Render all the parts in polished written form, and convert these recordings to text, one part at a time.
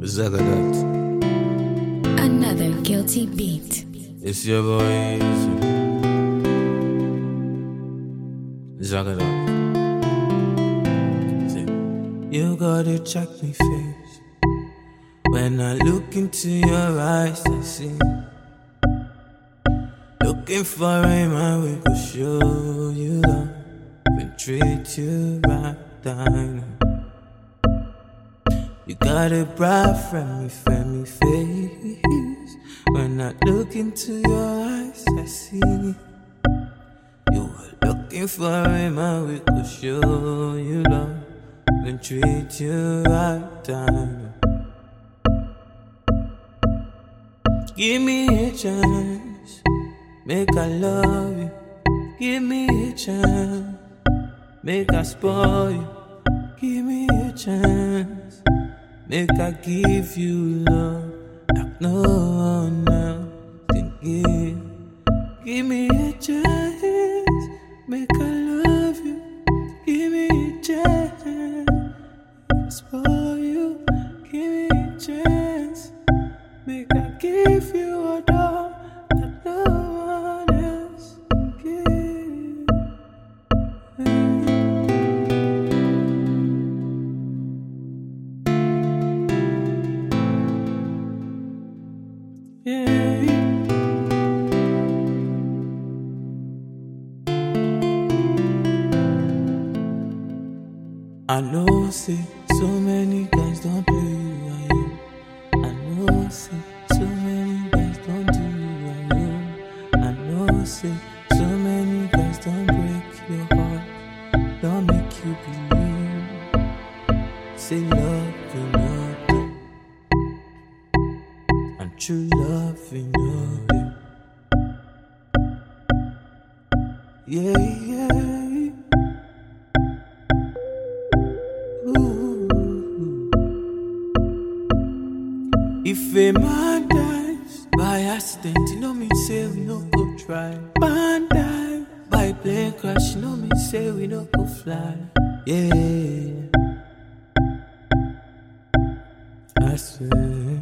Zagadat. Another guilty beat. It's your boy, Zagadat. You gotta check me face. When I look into your eyes, I see. Looking for a man we could show you love and treat you right down. You got a bright, friendly face. When I look into your eyes, I see. You were looking for a man we could show you love and treat you right down. Give me a chance, make I love you. Give me a chance, make I spoil you. Give me a chance, make I give you love like no one else can give. Give me a chance, make I love you. Give me a chance, make I spoil you. Give me a chance, make I give you a love that no one else can give. Yeah. I know, see, so many guys don't play you like you. I know, see, so many guys don't do you like you. I know, see, so many guys don't break your heart, don't make you believe. Say love in nothing, and true love in nothing. Yeah, yeah. If a man dies by accident, you know me say we no go try. Man die by plane crash, you know me say we no go fly. Yeah, I swear.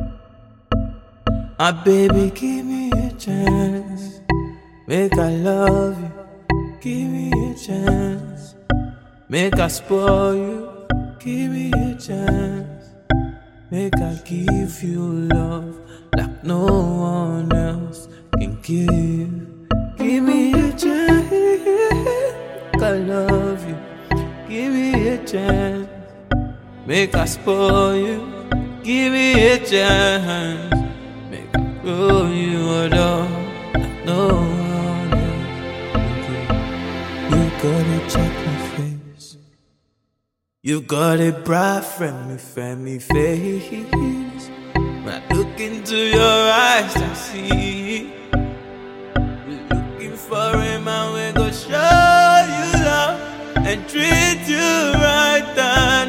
Ah, baby, give me a chance, make I love you. Give me a chance, make I spoil you. Give me a chance, make I give you love like no one else can give. Give me a chance, make I love you. Give me a chance, make I spoil you. Give me a chance, make I grow you a love like no one else can give. You gotta check my face. You got a bright, friendly face. When I look into your eyes, I see. You're looking for a man we go show you love and treat you right down.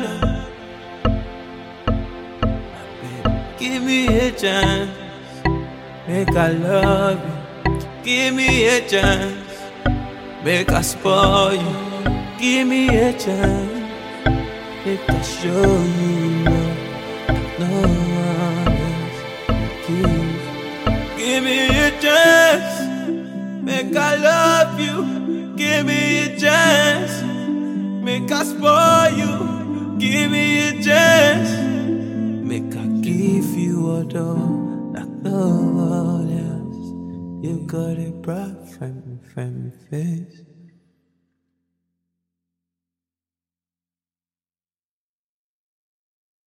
Baby, give me a chance, make I love you. Give me a chance, make I spoil you. Give me a chance, make I show you love like no one else can give. Give me a chance, make I love you. Give me a chance, make I spoil you. Give me a chance, make I give you a door like no one else. You got a bright, friendly face.